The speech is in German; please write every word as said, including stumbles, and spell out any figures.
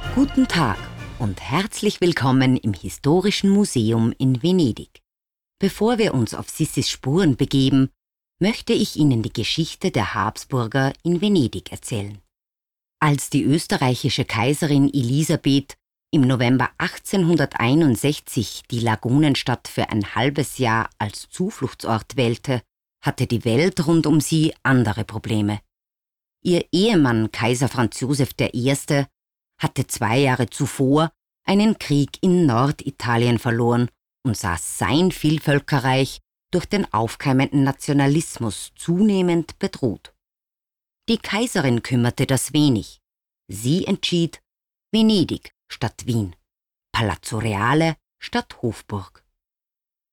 Guten Tag und herzlich willkommen im Historischen Museum in Venedig. Bevor wir uns auf Sissis Spuren begeben, möchte ich Ihnen die Geschichte der Habsburger in Venedig erzählen. Als die österreichische Kaiserin Elisabeth im November achtzehnhunderteinundsechzig die Lagunenstadt für ein halbes Jahr als Zufluchtsort wählte, hatte die Welt rund um sie andere Probleme. Ihr Ehemann Kaiser Franz Josef der Erste hatte zwei Jahre zuvor einen Krieg in Norditalien verloren und sah sein Vielvölkerreich durch den aufkeimenden Nationalismus zunehmend bedroht. Die Kaiserin kümmerte das wenig. Sie entschied Venedig statt Wien, Palazzo Reale statt Hofburg.